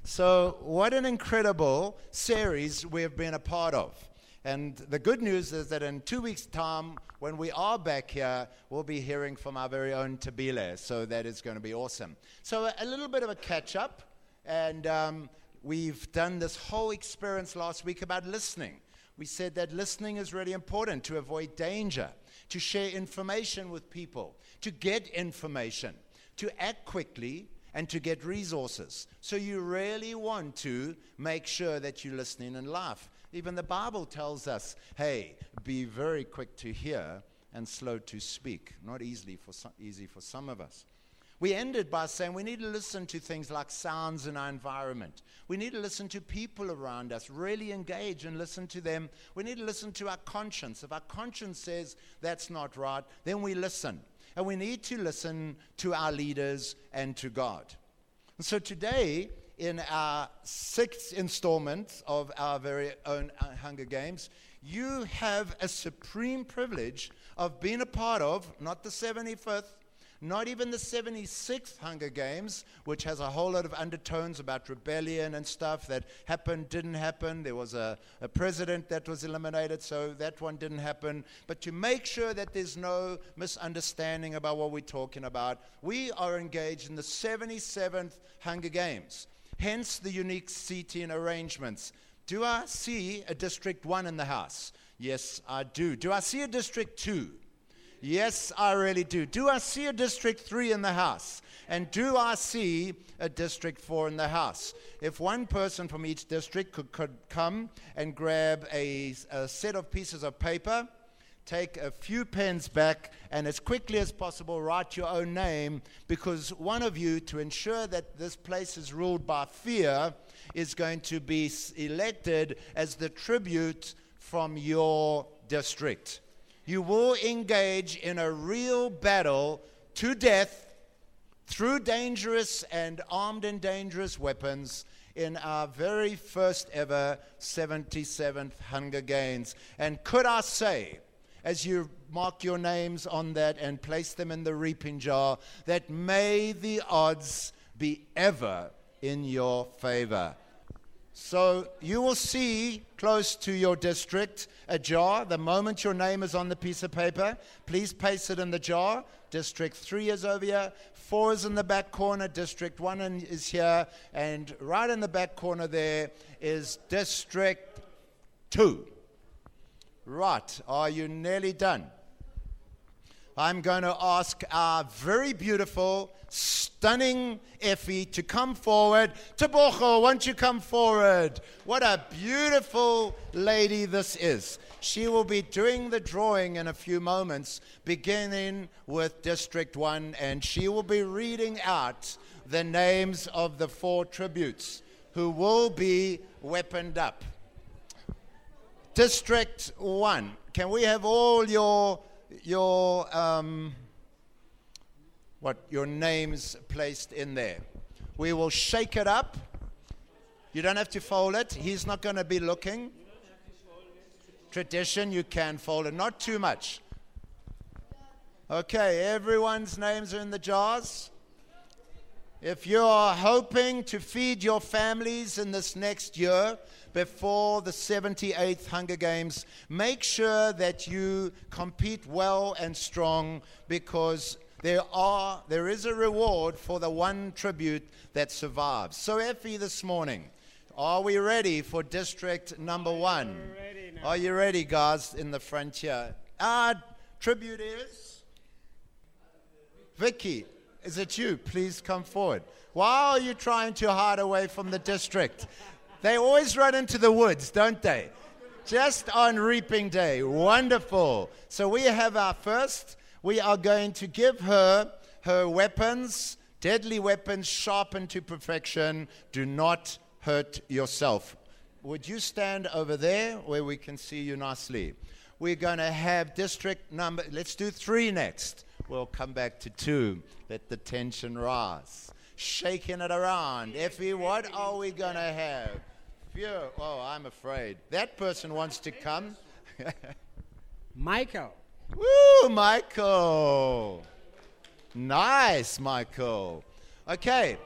So what an incredible series we've been a part of. And the good news is that in 2 weeks' time, when we are back here, we'll be hearing from our very own Tabile. So that is going to be awesome. So a little bit of a catch-up. And we've done this whole experience last week about listening. We said that listening is really important to avoid danger, to share information with people, to get information, to act quickly, and to get resources. So you really want to make sure that you're listening in life. Even the Bible tells us, hey, be very quick to hear and slow to speak. Not easy for some of us. We ended by saying we need to listen to things like sounds in our environment. We need to listen to people around us, really engage and listen to them. We need to listen to our conscience. If our conscience says that's not right, then we listen. And we need to listen to our leaders and to God. And so today, in our 6th installment of our very own Hunger Games, you have a supreme privilege of being a part of, not the 75th, not even the 76th Hunger Games, which has a whole lot of undertones about rebellion and stuff that happened, didn't happen. There was a president that was eliminated, so that one didn't happen. But to make sure that there's no misunderstanding about what we're talking about, we are engaged in the 77th Hunger Games, hence the unique seating arrangements. Do I see a District 1 in the house? Yes, I do. Do I see a District 2? Yes, I really do. Do I see a District 3 in the house? And do I see a District 4 in the house? If one person from each district could come and grab a set of pieces of paper, take a few pens back, and as quickly as possible write your own name, because one of you, to ensure that this place is ruled by fear, is going to be elected as the tribute from your district. You will engage in a real battle to death through dangerous and armed and dangerous weapons in our very first ever 77th Hunger Games. And could I say, as you mark your names on that and place them in the reaping jar, that may the odds be ever in your favor. So you will see close to your district a jar. The moment your name is on the piece of paper, please paste it in the jar. District 3 is over here. 4 is in the back corner. District 1 is here. And right in the back corner there is District 2. Right. Are you nearly done? I'm going to ask our very beautiful, stunning Effie to come forward. Tebogo, won't you come forward? What a beautiful lady this is. She will be doing the drawing in a few moments, beginning with District 1, and she will be reading out the names of the 4 tributes who will be weaponed up. District 1, can we have all your names placed in there? We will shake it up. You don't have to fold it. He's not going to be looking. Tradition, you can fold it. Not too much. Okay, everyone's names are in the jars. If you are hoping to feed your families in this next year before the 78th Hunger Games, make sure that you compete well and strong, because there is a reward for the one tribute that survives. So Effie, this morning, are we ready for District number 1? We're ready now. Are you ready, guys, in the front here? Our tribute is Vicky. Is it you? Please come forward. Why are you trying to hide away from the district? They always run into the woods, don't they? Just on reaping day. Wonderful. So we have our first. We are going to give her weapons, deadly weapons, sharpened to perfection. Do not hurt yourself. Would you stand over there where we can see you nicely? We're going to have district number, let's do 3 next. We'll come back to 2. Let the tension rise. Shaking it around. Effie, what are we going to have? Phew. Oh, I'm afraid. That person wants to come. Michael. Woo, Michael. Nice, Michael. Okay.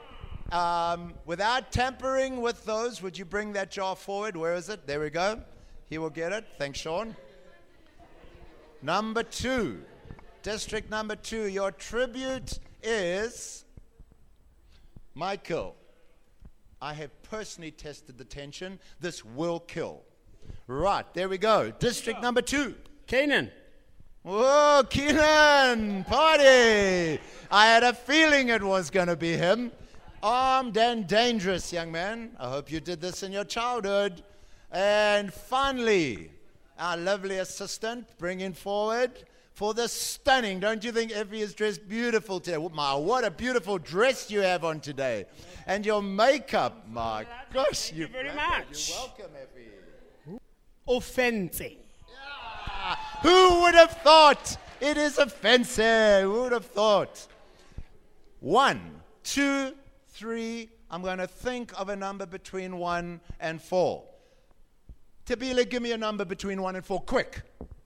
Without tampering with those, would you bring that jar forward? Where is it? There we go. He will get it. Thanks, Sean. Number 2. District number 2. Your tribute is Michael. I have personally tested the tension. This will kill. Right, there we go. District number 2. Kenan. Whoa, Kenan! Party! I had a feeling it was going to be him. Armed and dangerous, young man. I hope you did this in your childhood. And finally, our lovely assistant bringing forward for the stunning. Don't you think Effie is dressed beautiful today? What a beautiful dress you have on today. And your makeup, my gosh. Thank you very much. You're welcome, Effie. Offensive. Yeah. Who would have thought? It is offensive. Who would have thought? 1, 2, 3. I'm going to think of a number between 1 and 4. Tabila, give me a number between 1 and 4. Quick.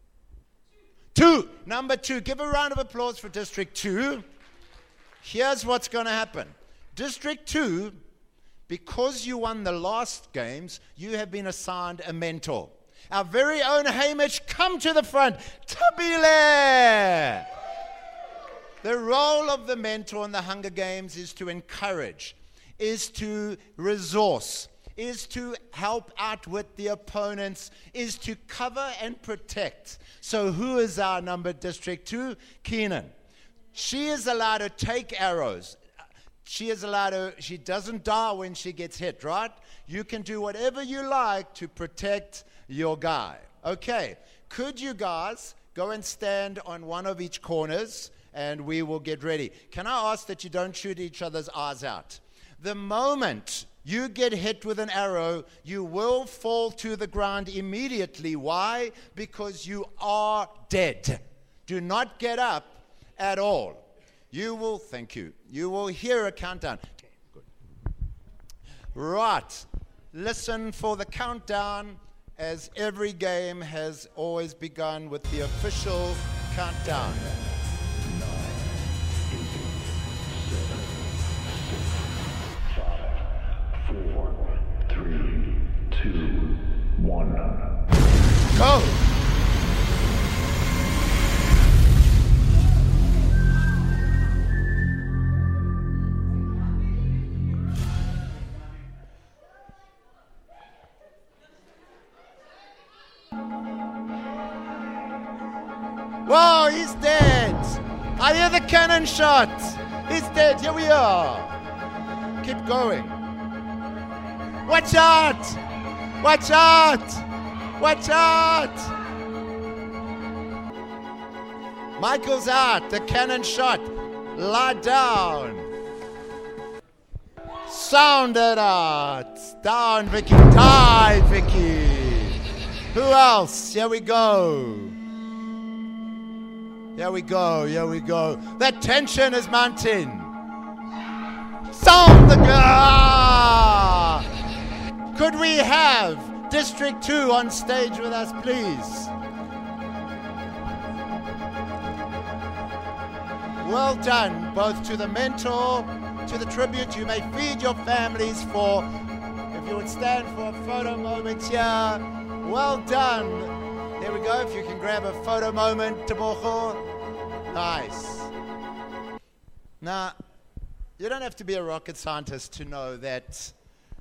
2. Number 2. Give a round of applause for District 2. Here's what's going to happen. District 2, because you won the last games, you have been assigned a mentor. Our very own Hamish, come to the front. Tabile! The role of the mentor in the Hunger Games is to encourage, is to resource, is to help outwit the opponents, is to cover and protect. So who is our number District 2? Kenan. She is allowed to take arrows. She doesn't die when she gets hit, right? You can do whatever you like to protect your guy. Okay, could you guys go and stand on one of each corners and we will get ready. Can I ask that you don't shoot each other's eyes out? The moment you get hit with an arrow, you will fall to the ground immediately. Why? Because you are dead. Do not get up at all. Thank you. You will hear a countdown. Okay, good. Right. Listen for the countdown, as every game has always begun with the official countdown. 9, 8, 7, 6, 5, 4, 3, 2, 1. Go! Whoa, he's dead. I hear the cannon shot. He's dead. Here we are. Keep going. Watch out. Watch out. Watch out. Michael's out. The cannon shot. Lie down. Sound it out. Down, Vicky. Die, Vicky. Who else? Here we go. Here we go, here we go. The tension is mounting. Sound the gun! Could we have District 2 on stage with us, please? Well done, both to the mentor, to the tribute. You may feed your families for, if you would stand for a photo moment here. Well done. There we go, if you can grab a photo moment, Tebogo. Nice. Now, you don't have to be a rocket scientist to know that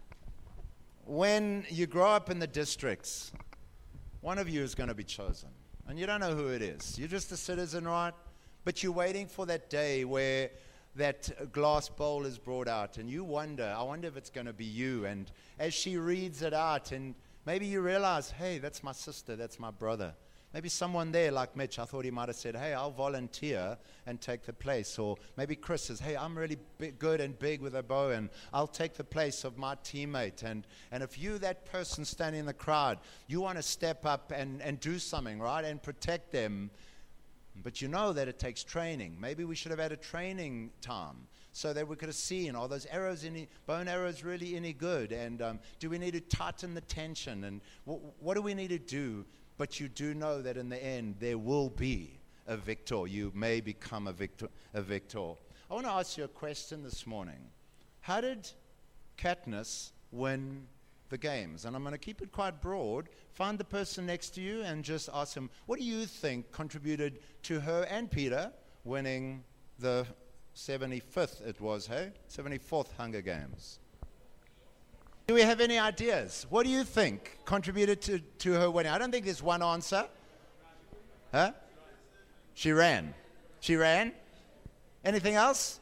when you grow up in the districts, one of you is going to be chosen. And you don't know who it is. You're just a citizen, right? But you're waiting for that day where that glass bowl is brought out. And you wonder, I wonder if it's going to be you. And as she reads it out, and maybe you realize, hey, that's my sister, that's my brother. Maybe someone there like Mitch, I thought he might have said, hey, I'll volunteer and take the place. Or maybe Chris says, hey, I'm really good and big with a bow, and I'll take the place of my teammate. And if you, that person standing in the crowd, you want to step up and do something, right, and protect them. But you know that it takes training. Maybe we should have had a training time so that we could have seen, are those arrows, bone arrows really any good? And do we need to tighten the tension? And what do we need to do? But you do know that in the end, there will be a victor. You may become a victor. I want to ask you a question this morning. how did Katniss win the games? And I'm going to keep it quite broad. Find the person next to you and just ask him, what do you think contributed to her and Peter winning the 75th, it was, hey? 74th Hunger Games. Do we have any ideas? What do you think contributed to her winning? I don't think there's one answer. Huh? She ran. She ran? Anything else?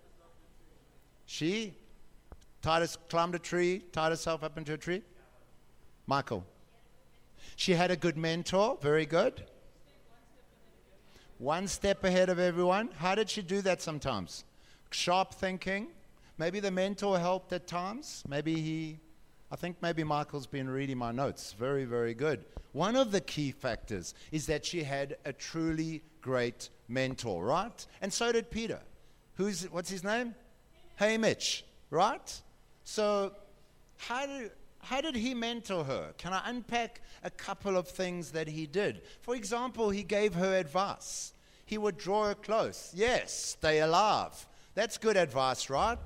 She climbed a tree, tied herself up into a tree? Michael. She had a good mentor. Very good. One step ahead of everyone. How did she do that sometimes? Sharp thinking. Maybe the mentor helped at times. I think maybe Michael's been reading my notes. Very, very good. One of the key factors is that she had a truly great mentor, right? And so did Peter. What's his name? Haymitch, right? So how did he mentor her? Can I unpack a couple of things that he did? For example, he gave her advice. He would draw her close. Yes, stay alive. That's good advice, right?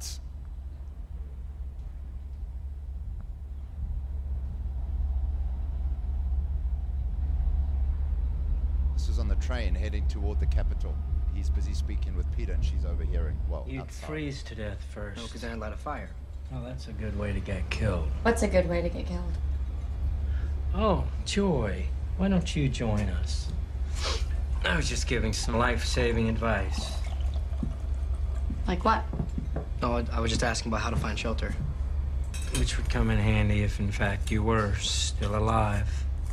This was on the train heading toward the capital. He's busy speaking with Peter and she's overhearing. Well, You'd outside. freeze to death first. No, because I light a fire. Well, that's a good way to get killed. What's a good way to get killed? Oh, Joy, why don't you join us? I was just giving some life-saving advice. Like what? No, I was just asking about how to find shelter. Which would come in handy if, in fact, you were still alive.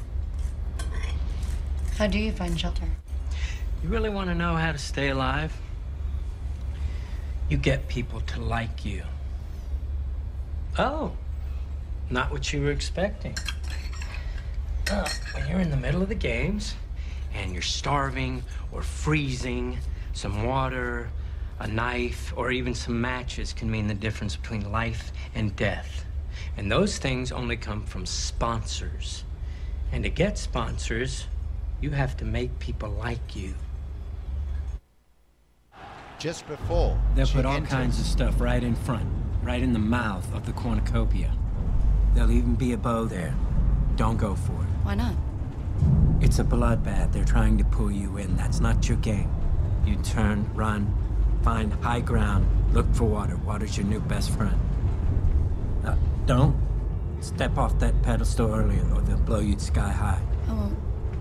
How do you find shelter? You really want to know how to stay alive? You get people to like you. Oh, not what you were expecting. When you're in the middle of the games and you're starving or freezing, some water, a knife, or even some matches can mean the difference between life and death. And those things only come from sponsors. And to get sponsors, you have to make people like you. Just before They'll she put all enters- kinds of stuff right in front, right in the mouth of the cornucopia. There'll even be a bow there. Don't go for it. Why not? It's a bloodbath. They're trying to pull you in. That's not your game. You turn, run, find high ground, look for water. Water's your new best friend. Don't step off that pedestal earlier or they'll blow you sky high. Oh,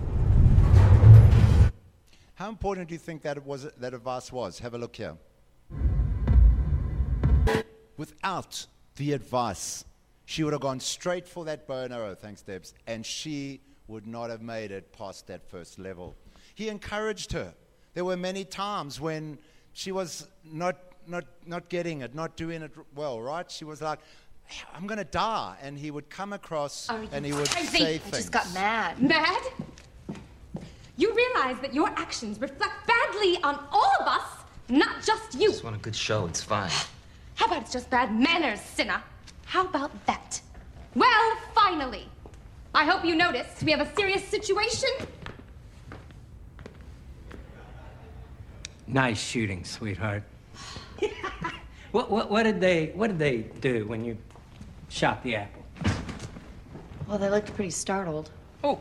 How important do you think that advice was? Have a look here. Without the advice, she would have gone straight for that bow and arrow, thanks Debs, and she would not have made it past that first level. He encouraged her. There were many times when she was not getting it, not doing it well, right? She was like, I'm going to die. And he would come across and he would crazy. say I things. just got mad. Mad? You realize that your actions reflect badly on all of us, not just you. Just want a good show, it's fine. How about it's just bad manners, sinner? How about that? Well, finally. I hope you noticed we have a serious situation. Nice shooting, sweetheart. What did they do when you shot the apple? Well, they looked pretty startled. Oh.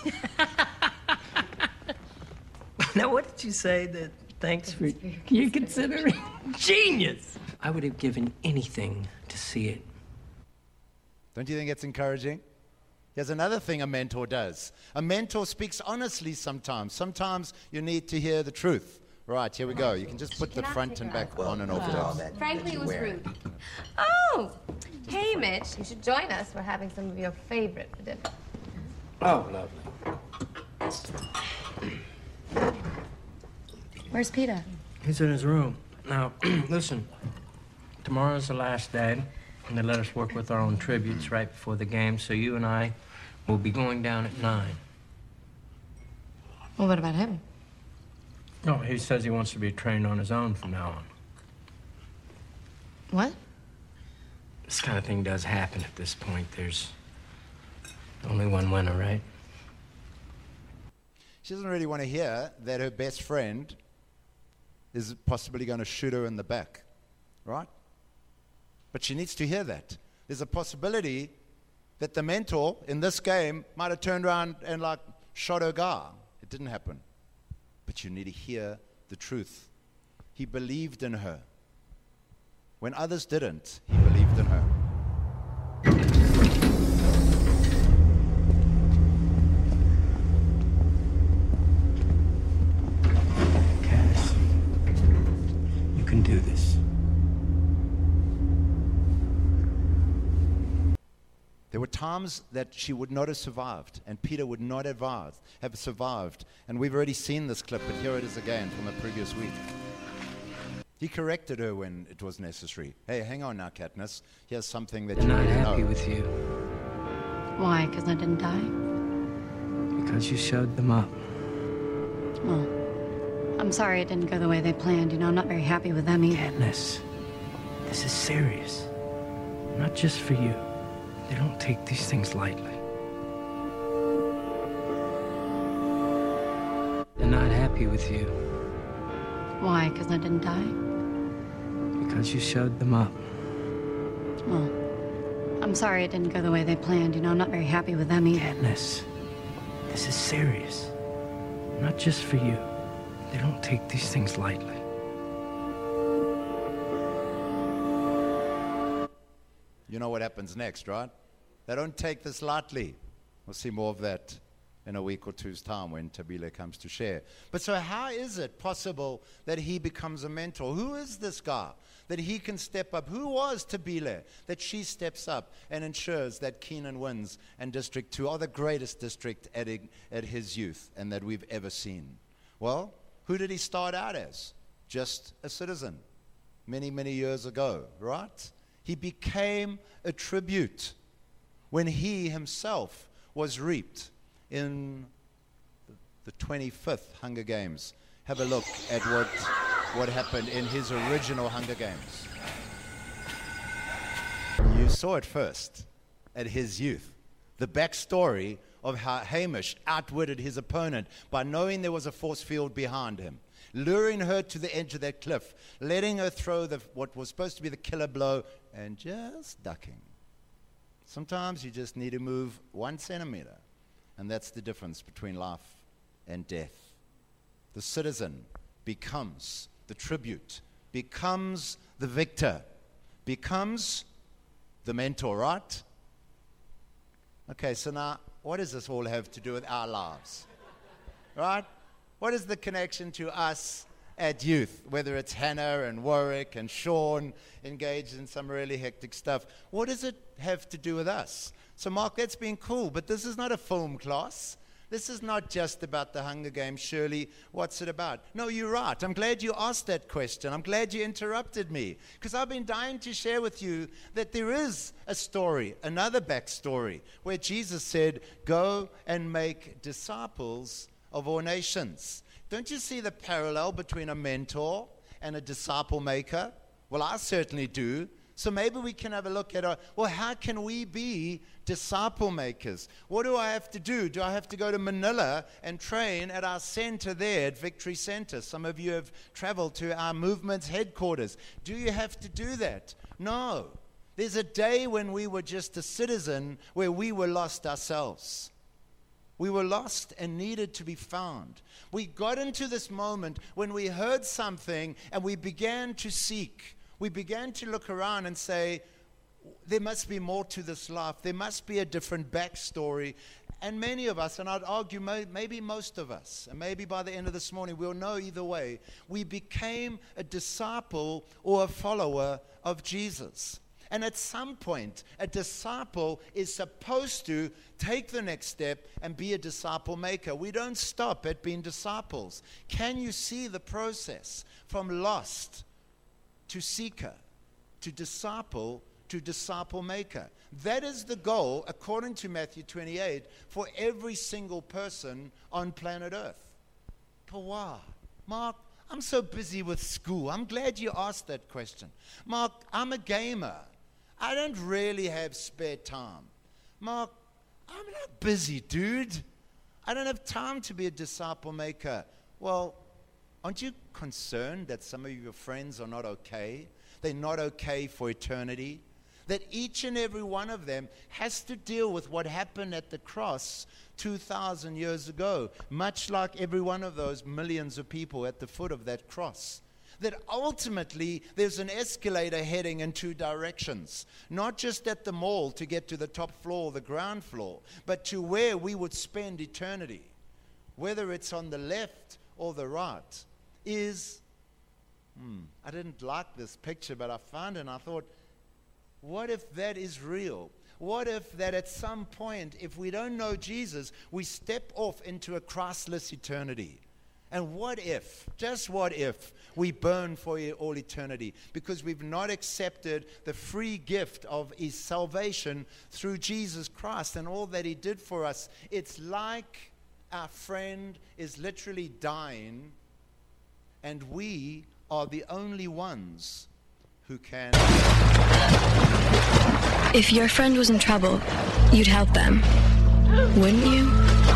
Now, what did you say that thanks for you considering genius? I would have given anything to see it. Don't you think it's encouraging? Here's another thing a mentor does. A mentor speaks honestly sometimes. Sometimes you need to hear the truth. Right, here we go. You can just put the cannot front take and her back on and off. Debs. Frankly, it was rude. Oh, hey, Mitch. You should join us. We're having some of your favorite for dinner. Oh, lovely. Where's Peter? He's in his room. Now, listen. Tomorrow's the last day, and they let us work with our own tributes right before the game, so you and I will be going down at 9. Well, what about him? No, he says he wants to be trained on his own from now on. What? This kind of thing does happen at this point. There's only one winner, right? She doesn't really want to hear that her best friend is possibly going to shoot her in the back, right? But she needs to hear that. There's a possibility that the mentor in this game might have turned around and like shot her guy. It didn't happen. But you need to hear the truth. He believed in her. When others didn't, he believed in her. Cass, you can do this. There were times that she would not have survived, and Peter would not have survived. And we've already seen this clip, but here it is again from the previous week. He corrected her when it was necessary. Hey, hang on now, Katniss. Here's something that They're you not need to happy know. with you Why? Because I didn't die? because you showed them up. Well, I'm sorry it didn't go the way they planned. You know, I'm not very happy with them either. Katniss, this is serious. Not just for you. They don't take these things lightly. They're not happy with you Why? Because I didn't die? because you showed them up. Well, I'm sorry it didn't go the way they planned. You know, I'm not very happy with them either. Katniss, this is serious. Not just for you. They don't take these things lightly. You know what happens next, right? They don't take this lightly. We'll see more of that in a week or two's time when Tabile comes to share. But so how is it possible that he becomes a mentor? Who is this guy that he can step up? Who was Tabile that she steps up and ensures that Keenan wins and District 2 are the greatest district at his youth and that we've ever seen? Well, who did he start out as? Just a citizen many, many years ago, right? He became a tribute when he himself was reaped in the 25th Hunger Games. Have a look at what happened in his original Hunger Games. You saw it first at his youth. The backstory of how Hamish outwitted his opponent by knowing there was a force field behind him, luring her to the edge of that cliff, letting her throw what was supposed to be the killer blow, and just ducking. Sometimes you just need to move 1 centimeter, and that's the difference between life and death. The citizen becomes the tribute, becomes the victor, becomes the mentor, right? Okay, so now, what does this all have to do with our lives? Right? What is the connection to us at youth, whether it's Hannah and Warwick and Sean engaged in some really hectic stuff? What does it have to do with us? So, Mark, that's been cool, but this is not a film class. This is not just about the Hunger Games, Shirley. What's it about? No, you're right. I'm glad you asked that question. I'm glad you interrupted me, because I've been dying to share with you that there is a story, another backstory, where Jesus said, go and make disciples of all nations. Don't you see the parallel between a mentor and a disciple maker? Well, I certainly do. So maybe we can have a look at, how can we be disciple makers? What do I have to do? Do I have to go to Manila and train at our center there at Victory Center? Some of you have traveled to our movement's headquarters. Do you have to do that? No. There's a day when we were just a citizen where we were lost ourselves. We were lost and needed to be found. We got into this moment when we heard something and we began to seek. We began to look around and say, there must be more to this life. There must be a different backstory. And many of us, and I'd argue maybe most of us, and maybe by the end of this morning we'll know either way, we became a disciple or a follower of Jesus. And at some point, a disciple is supposed to take the next step and be a disciple maker. We don't stop at being disciples. Can you see the process from lost to seeker, to disciple maker? That is the goal, according to Matthew 28, for every single person on planet Earth. But why? Mark, I'm so busy with school. I'm glad you asked that question. Mark, I'm a gamer. I don't really have spare time. Mark, I'm not busy, dude. I don't have time to be a disciple maker. Well, aren't you concerned that some of your friends are not okay? they're not okay for eternity. That each and every one of them has to deal with what happened at the cross 2,000 years ago, much like every one of those millions of people at the foot of that cross. That ultimately there's an escalator heading in two directions, not just at the mall to get to the top floor or the ground floor, but to where we would spend eternity, whether it's on the left or the right, is, I didn't like this picture, but I found it and I thought, what if that is real? What if that at some point, if we don't know Jesus, we step off into a Christless eternity? And what if, just what if, we burn for all eternity because we've not accepted the free gift of His salvation through Jesus Christ and all that He did for us? It's like our friend is literally dying and we are the only ones who can. If your friend was in trouble, you'd help them, wouldn't you?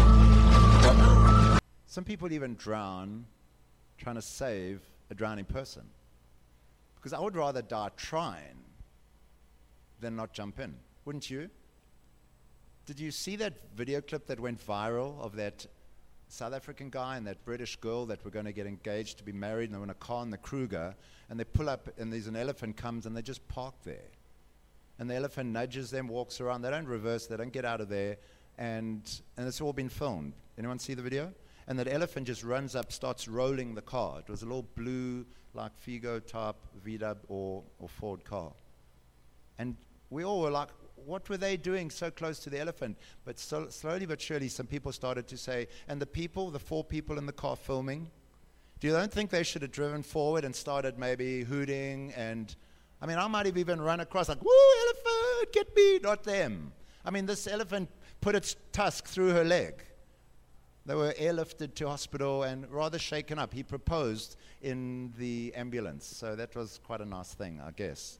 Some people even drown trying to save a drowning person. Because I would rather die trying than not jump in. Wouldn't you? Did you see that video clip that went viral of that South African guy and that British girl that were going to get engaged to be married, and they were in a car in the Kruger, and they pull up and there's an elephant comes and they just park there. And the elephant nudges them, walks around. They don't reverse, they don't get out of there. And it's all been filmed. Anyone see the video? And that elephant just runs up, starts rolling the car. It was a little blue, like Figo type VW or Ford car. And we all were like, what were they doing so close to the elephant? But slowly but surely, some people started to say, and the 4 people in the car filming, do you don't think they should have driven forward and started maybe hooting? And I mean, I might have even run across like, woo, elephant, get me, not them. I mean, this elephant put its tusk through her leg. They were airlifted to hospital and rather shaken up. He proposed in the ambulance, so that was quite a nice thing, I guess.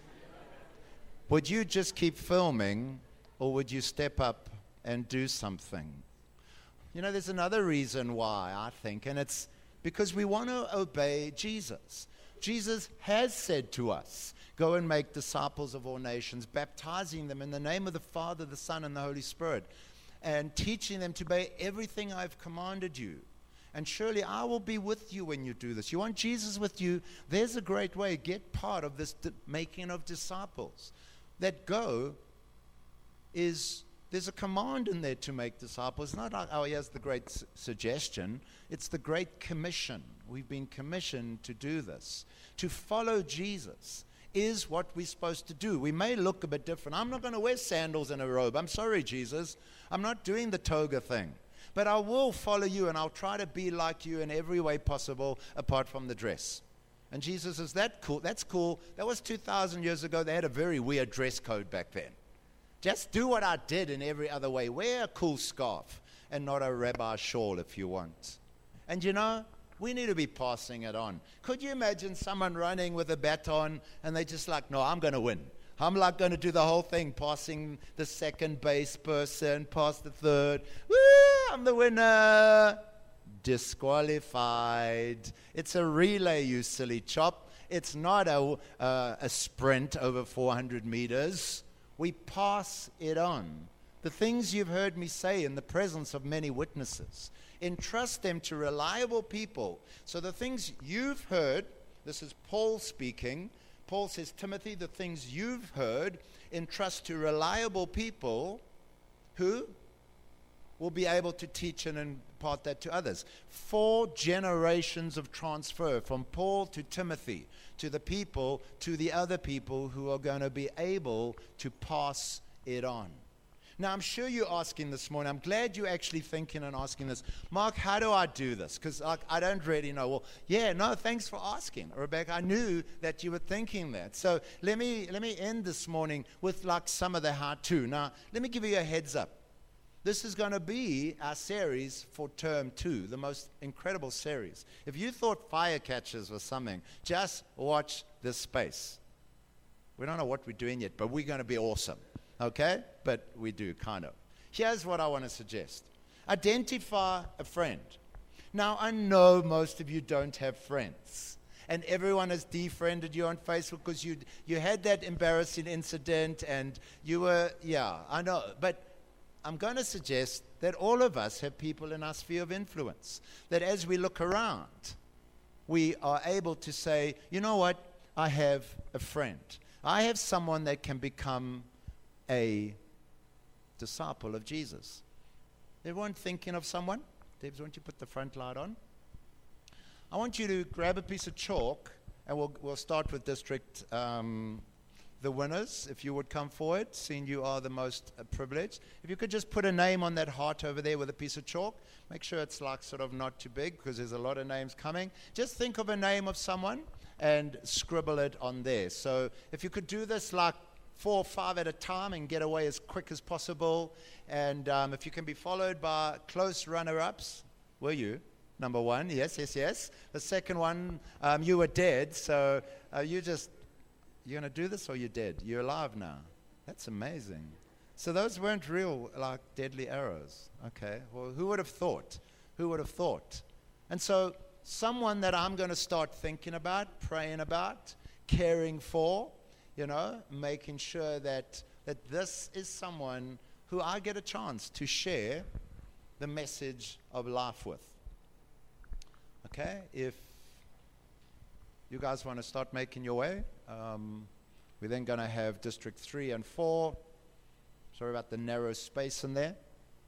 Would you just keep filming, or would you step up and do something? You know, there's another reason why, I think, and it's because we want to obey Jesus. Jesus has said to us, go and make disciples of all nations, baptizing them in the name of the Father, the Son, and the Holy Spirit, and teaching them to obey everything I've commanded you. And surely I will be with you when you do this. You want Jesus with you? There's a great way. Get part of this making of disciples. That go is, there's a command in there to make disciples. It's not like, oh, here's the great suggestion. It's the great commission. We've been commissioned to do this. To follow Jesus is what we're supposed to do. We may look a bit different. I'm not going to wear sandals and a robe. I'm sorry, Jesus. I'm not doing the toga thing. But I will follow you, and I'll try to be like you in every way possible apart from the dress. And Jesus says, that's cool. That's cool. That was 2,000 years ago. They had a very weird dress code back then. Just do what I did in every other way. Wear a cool scarf and not a rabbi shawl if you want. And you know, we need to be passing it on. Could you imagine someone running with a baton and they just like, no, I'm going to win. I'm like going to do the whole thing, passing the second base person, past the third. Woo, I'm the winner. Disqualified. It's a relay, you silly chop. It's not a sprint over 400 meters. We pass it on. The things you've heard me say in the presence of many witnesses, entrust them to reliable people. So the things you've heard, this is Paul speaking. Paul says, Timothy, the things you've heard, entrust to reliable people who will be able to teach and impart that to others. 4 generations of transfer from Paul to Timothy, to the people, to the other people who are going to be able to pass it on. Now, I'm sure you're asking this morning, I'm glad you're actually thinking and asking this, Mark, how do I do this? Because I don't really know. Well, yeah, no, thanks for asking, Rebecca. I knew that you were thinking that. So let me end this morning with like some of the how-to. Now, let me give you a heads up. This is going to be our series for term 2, the most incredible series. If you thought fire catchers was something, just watch this space. We don't know what we're doing yet, but we're going to be awesome. Okay? But we do, kind of. Here's what I want to suggest. Identify a friend. Now, I know most of you don't have friends. and everyone has defriended you on Facebook because you had that embarrassing incident and you were, yeah, I know. But I'm going to suggest that all of us have people in our sphere of influence, that as we look around, we are able to say, you know what, I have a friend. I have someone that can become a disciple of Jesus. Everyone thinking of someone? Debs, won't you put the front light on? I want you to grab a piece of chalk, and we'll start with district, the winners, if you would come forward, seeing you are the most privileged. If you could just put a name on that heart over there with a piece of chalk. Make sure it's like sort of not too big because there's a lot of names coming. Just think of a name of someone and scribble it on there. So if you could do this like 4 or 5 at a time and get away as quick as possible. And if you can be followed by close runner-ups. Were you? Number 1, yes. The second one, you were dead. So you're going to do this or you're dead? You're alive now. That's amazing. So those weren't real, like, deadly arrows. Okay. Well, who would have thought? Who would have thought? And so someone that I'm going to start thinking about, praying about, caring for, making sure that this is someone who I get a chance to share the message of life with. Okay? If you guys want to start making your way, we're then going to have District 3 and 4. Sorry about the narrow space in there.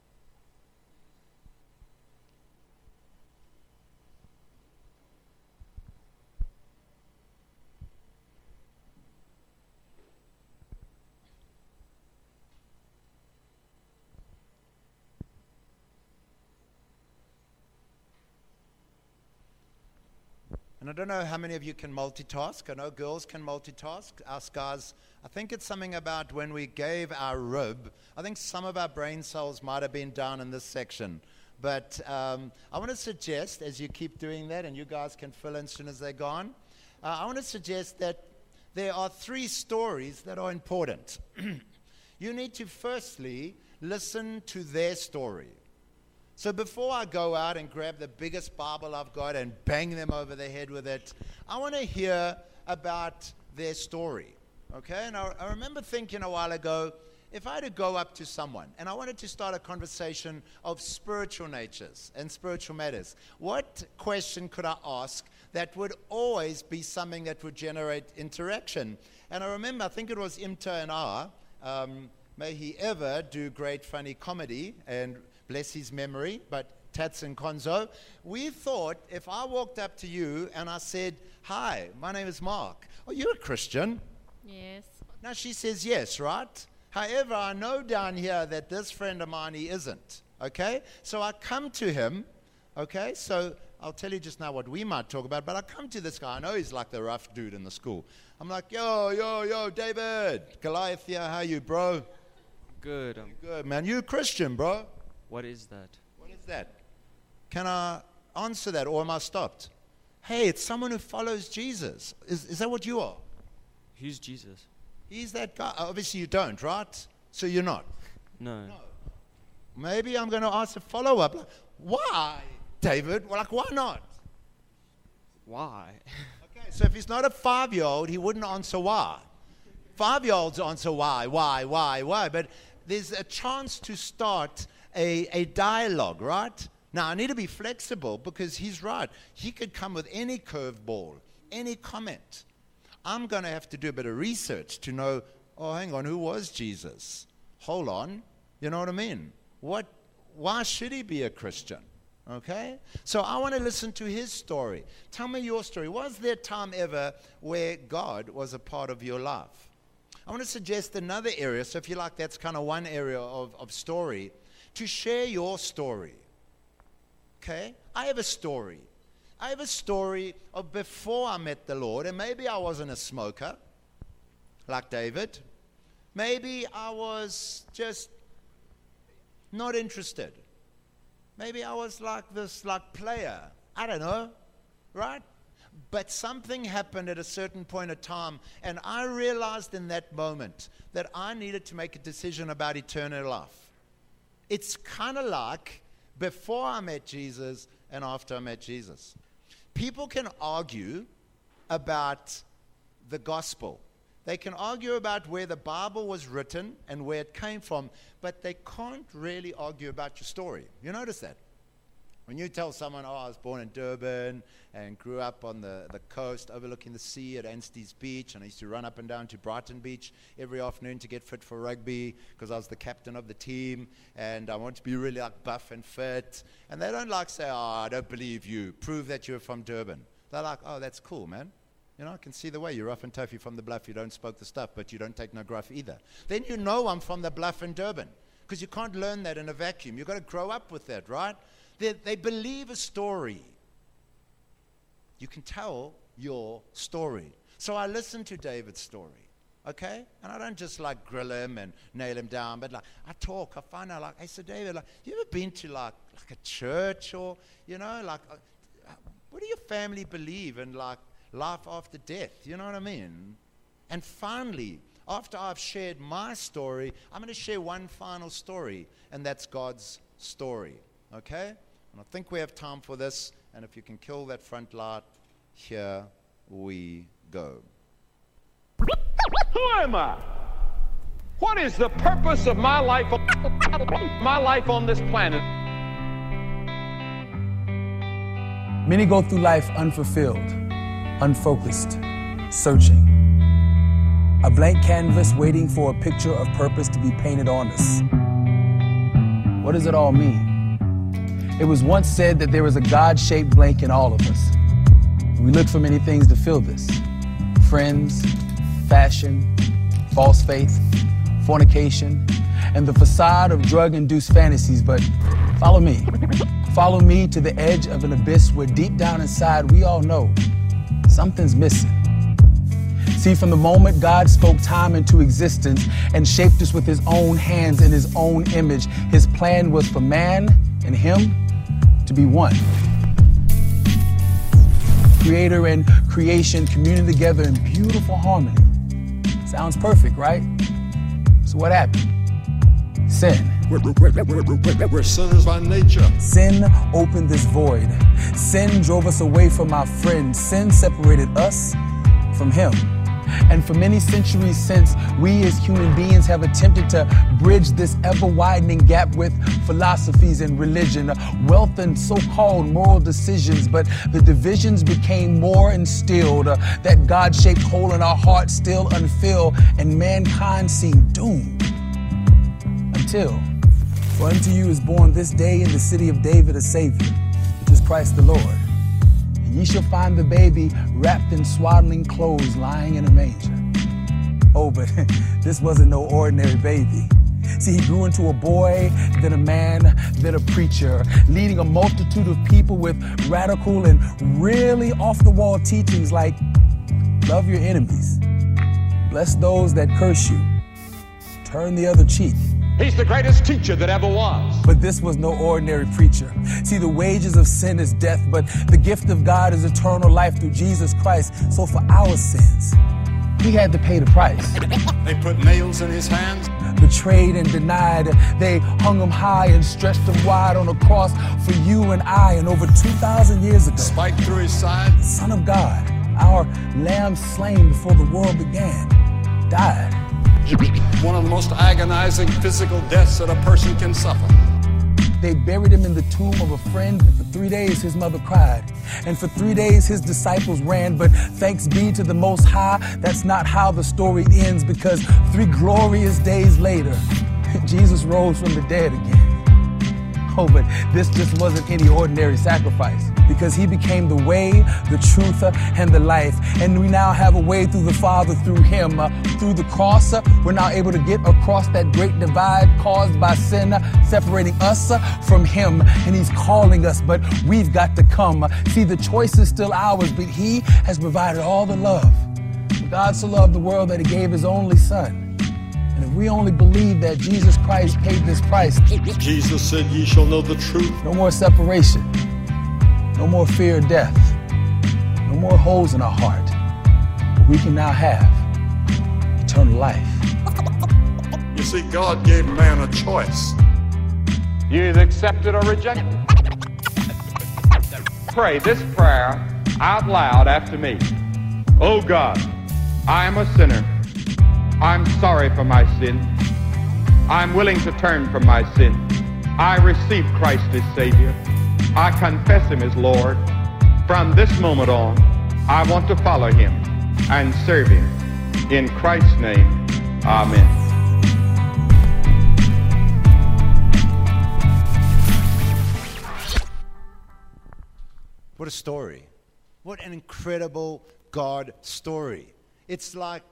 And I don't know how many of you can multitask. I know girls can multitask. Us guys, I think it's something about when we gave our rib, I think some of our brain cells might have been down in this section. But I want to suggest, as you keep doing that, and you guys can fill in as soon as they're gone, I want to suggest that there are 3 stories that are important. You need to firstly listen to their story. So before I go out and grab the biggest Bible I've got and bang them over the head with it, I want to hear about their story, okay? And I remember thinking a while ago, if I had to go up to someone and I wanted to start a conversation of spiritual natures and spiritual matters, what question could I ask that would always be something that would generate interaction? And I remember, I think it was Imta and I, may he ever do great funny comedy, and bless his memory, but Tats and Konzo, we thought if I walked up to you and I said, hi, my name is Mark. Are you a Christian? Yes. Now she says yes, right? However, I know down here that this friend of mine, he isn't, okay? So I come to him, okay? So I'll tell you just now what we might talk about, but I come to this guy. I know he's like the rough dude in the school. I'm like, yo, David, Goliath here, how you, bro? Good. Good, man. You a Christian, bro? What is that? What is that? Can I answer that, or am I stopped? Hey, it's someone who follows Jesus. Is that what you are? Who's Jesus? He's that guy. Obviously you don't, right? So you're not? No. Maybe I'm going to ask a follow-up. Like, why, David? Well, like, why not? Why? Okay, so if he's not a 5-year-old, he wouldn't answer why. 5-year-olds answer why. But there's a chance to start a dialogue, right? Now, I need to be flexible because he's right. He could come with any curveball, any comment. I'm going to have to do a bit of research to know, oh, hang on, who was Jesus? Hold on. You know what I mean? Why should he be a Christian? Okay? So I want to listen to his story. Tell me your story. Was there a time ever where God was a part of your life? I want to suggest another area. So if you like, that's kind of one area of story. To share your story. Okay? I have a story. I have a story of before I met the Lord, and maybe I wasn't a smoker, like David. Maybe I was just not interested. Maybe I was like this, like player. I don't know, right? But something happened at a certain point of time, and I realized in that moment that I needed to make a decision about eternal life. It's kind of like before I met Jesus and after I met Jesus. People can argue about the gospel. They can argue about where the Bible was written and where it came from, but they can't really argue about your story. You notice that? When you tell someone, I was born in Durban and grew up on the coast overlooking the sea at Anstey's Beach, and I used to run up and down to Brighton Beach every afternoon to get fit for rugby because I was the captain of the team, and I want to be really buff and fit. And they don't say, I don't believe you. Prove that you're from Durban. They're like, oh, that's cool, man. I can see the way. You're rough and tough. You're from the bluff. You don't smoke the stuff, but you don't take no gruff either. Then you know I'm from the bluff in Durban, because you can't learn that in a vacuum. You've got to grow up with that, right? They believe a story. You can tell your story. So I listen to David's story, okay? And I don't just grill him and nail him down, but I talk. I find out hey, so David, you ever been to like a church or, what do your family believe in life after death? You know what I mean? And finally, after I've shared my story, I'm going to share one final story, and that's God's story, okay? And I think we have time for this, and if you can kill that front light, here we go. Who am I? What is the purpose of my life on this planet? Many go through life unfulfilled, unfocused, searching. A blank canvas waiting for a picture of purpose to be painted on us. What does it all mean? It was once said that there is a God-shaped blank in all of us. We look for many things to fill this. Friends, fashion, false faith, fornication, and the facade of drug-induced fantasies. But follow me. Follow me to the edge of an abyss where deep down inside we all know something's missing. See, from the moment God spoke time into existence and shaped us with his own hands in his own image, his plan was for man and him to be one. Creator and creation communing together in beautiful harmony. Sounds perfect, right? So what happened? Sin. We're sinners by nature. Sin opened this void. Sin drove us away from our friends. Sin separated us from him. And for many centuries since, we as human beings have attempted to bridge this ever-widening gap with philosophies and religion, wealth and so-called moral decisions, but the divisions became more instilled, that God-shaped hole in our hearts still unfilled, and mankind seemed doomed. Until, for unto you is born this day in the city of David a Savior, which is Christ the Lord. Ye shall find the baby wrapped in swaddling clothes lying in a manger. Oh, but this wasn't no ordinary baby. See, he grew into a boy, then a man, then a preacher, leading a multitude of people with radical and really off-the-wall teachings like, love your enemies, bless those that curse you, turn the other cheek. He's the greatest teacher that ever was. But this was no ordinary preacher. See, the wages of sin is death, but the gift of God is eternal life through Jesus Christ. So for our sins, he had to pay the price. They put nails in his hands. Betrayed and denied. They hung him high and stretched him wide on a cross for you and I. And over 2,000 years ago, spiked through his side, the Son of God, our lamb slain before the world began, died. One of the most agonizing physical deaths that a person can suffer. They buried him in the tomb of a friend. For 3 days, his mother cried. And for 3 days, his disciples ran. But thanks be to the Most High, that's not how the story ends, because 3 glorious days later, Jesus rose from the dead again. Oh, but this just wasn't any ordinary sacrifice, because he became the way, the truth, and the life. And we now have a way through the Father through him. Through the cross, we're now able to get across that great divide caused by sin, separating us from him. And he's calling us, but we've got to come. See, the choice is still ours, but he has provided all the love. God so loved the world that he gave his only son. And if we only believe that Jesus Christ paid this price, Jesus said, ye shall know the truth. No more separation, no more fear of death, no more holes in our heart. But we can now have eternal life. You see, God gave man a choice. You either accept it or reject it. Pray this prayer out loud after me. Oh God, I am a sinner. I'm sorry for my sin. I'm willing to turn from my sin. I receive Christ as Savior. I confess Him as Lord. From this moment on, I want to follow Him and serve Him. In Christ's name, amen. What a story. What an incredible God story. It's like,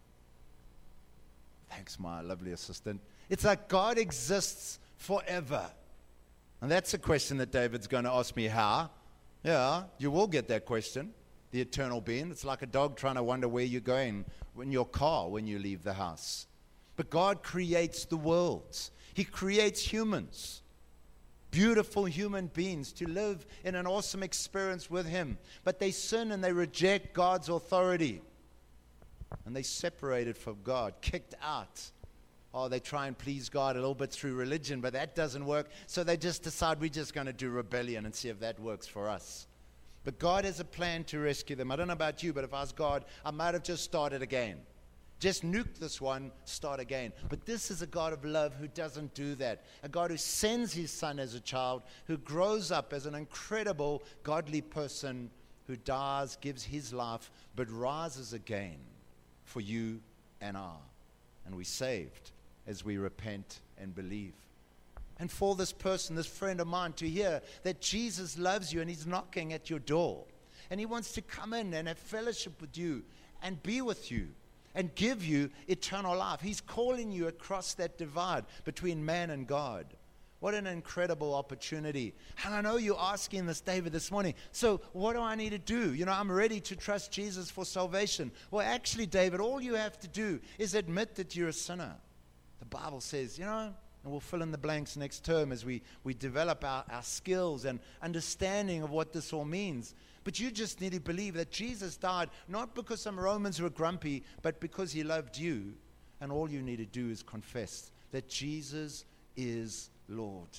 thanks, my lovely assistant. It's like God exists forever. And that's a question that David's going to ask me, how? Yeah, you will get that question. The eternal being. It's like a dog trying to wonder where you're going in your car when you leave the house. But God creates the worlds. He creates humans. Beautiful human beings to live in an awesome experience with Him. But they sin and they reject God's authority. And they separated from God, kicked out. Oh, they try and please God a little bit through religion, but that doesn't work. So they just decide we're just going to do rebellion and see if that works for us. But God has a plan to rescue them. I don't know about you, but if I was God, I might have just started again. Just nuke this one, start again. But this is a God of love who doesn't do that. A God who sends His Son as a child, who grows up as an incredible, godly person, who dies, gives His life, but rises again for you and I. And we're saved as we repent and believe. And for this person, this friend of mine, to hear that Jesus loves you and He's knocking at your door. And He wants to come in and have fellowship with you and be with you and give you eternal life. He's calling you across that divide between man and God. What an incredible opportunity. And I know you're asking this, David, this morning. So what do I need to do? You know, I'm ready to trust Jesus for salvation. Well, actually, David, all you have to do is admit that you're a sinner. The Bible says, you know, and we'll fill in the blanks next term as we develop our skills and understanding of what this all means. But you just need to believe that Jesus died not because some Romans were grumpy, but because He loved you. And all you need to do is confess that Jesus is Lord.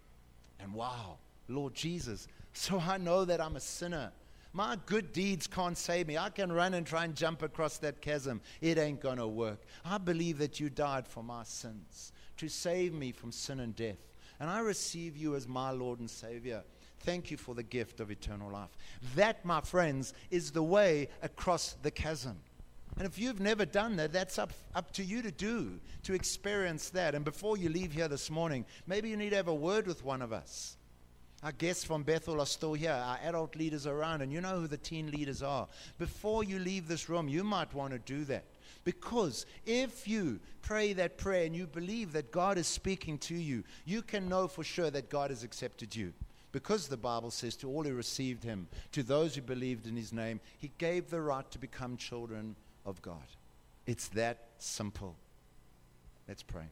And wow, Lord Jesus, so I know that I'm a sinner. My good deeds can't save me. I can run and try and jump across that chasm. It ain't going to work. I believe that you died for my sins to save me from sin and death. And I receive you as my Lord and Savior. Thank you for the gift of eternal life. That, my friends, is the way across the chasm. And if you've never done that, that's up to you to do, to experience that. And before you leave here this morning, maybe you need to have a word with one of us. Our guests from Bethel are still here. Our adult leaders are around, and you know who the teen leaders are. Before you leave this room, you might want to do that. Because if you pray that prayer and you believe that God is speaking to you, you can know for sure that God has accepted you. Because the Bible says, to all who received Him, to those who believed in His name, He gave the right to become children of God. It's that simple. Let's pray.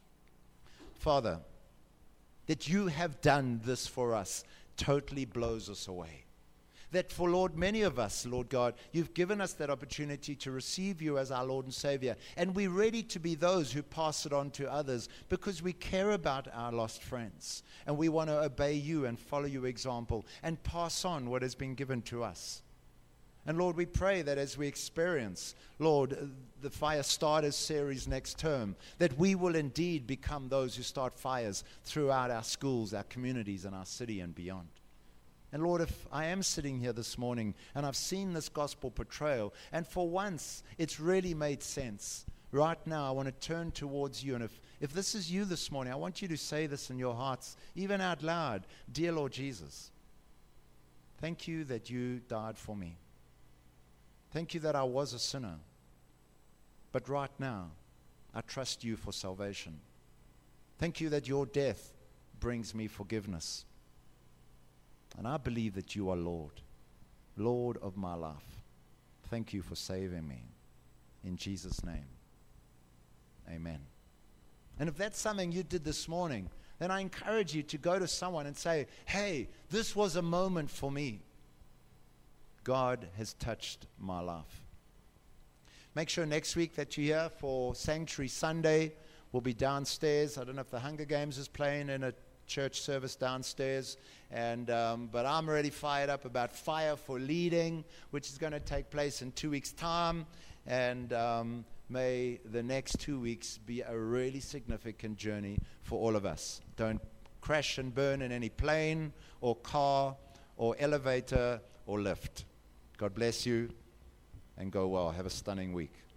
Father, that you have done this for us totally blows us away. That for, Lord, many of us, Lord God, you've given us that opportunity to receive you as our Lord and Savior. And we're ready to be those who pass it on to others because we care about our lost friends. And we want to obey you and follow your example and pass on what has been given to us. And Lord, we pray that as we experience, Lord, the Fire Starters series next term, that we will indeed become those who start fires throughout our schools, our communities, and our city and beyond. And Lord, if I am sitting here this morning and I've seen this gospel portrayal, and for once it's really made sense, right now I want to turn towards you. And if this is you this morning, I want you to say this in your hearts, even out loud. Dear Lord Jesus, thank you that you died for me. Thank you that I was a sinner. But right now, I trust you for salvation. Thank you that your death brings me forgiveness. And I believe that you are Lord, Lord of my life. Thank you for saving me. In Jesus' name, amen. And if that's something you did this morning, then I encourage you to go to someone and say, hey, this was a moment for me. God has touched my life. Make sure next week that you're here for Sanctuary Sunday. We'll be downstairs. I don't know if the Hunger Games is playing in church service downstairs. And but I'm already fired up about Fire for Leading, which is going to take place in 2 weeks' time. And may the next 2 weeks be a really significant journey for all of us. Don't crash and burn in any plane or car or elevator or lift. God bless you, and go well. Have a stunning week.